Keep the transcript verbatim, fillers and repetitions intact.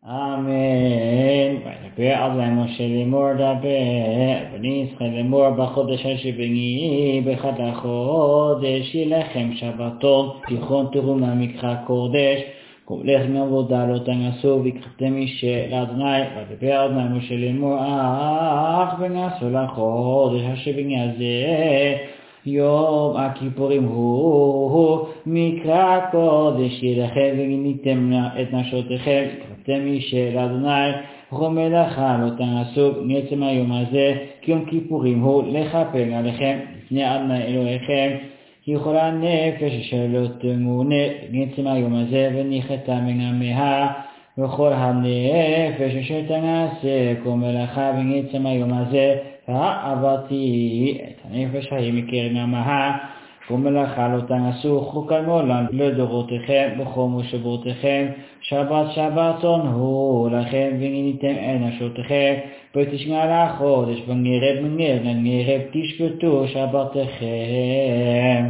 אמן. וידבר אדוני משה לאמור דבר בני ישראל לאמור בחודש השביעי באחד החודש יהיה לכם שבתון תיכון תראו מהמקרא קודש קום לחם עבודה לא תנגסו ויקחתם אישה לאדוני. וידבר אדוני משה לאמור אך ונעשו לחודש השביעי הזה יום הכיפורים הוא מקרא קודש יהיה לכם וגיניתם את נשותיכם ויקחתם אישה לאדוני וכל מלאכה לא תעשו מעצם היום הזה כי יום כיפורים הוא לכפר עליכם לפני אדוני אלוהיכם כי כל הנפש אשר לא תמונה מעצם היום הזה וניחתה מן עמיה וכל הנפש אשר תעשה כל מלאכה מעצם היום הזה ועבדתי את הנפש ההיא מקרב עמها כל מלאכה לא תעשו חוק על מעולם לדורותיכם בכל מושבותיכם שבת שבתון הוא לכם וגיניתם את נשותיכם בתשעה לחודש בנגרב מנגרב נגרב תשבתו שבתיכם.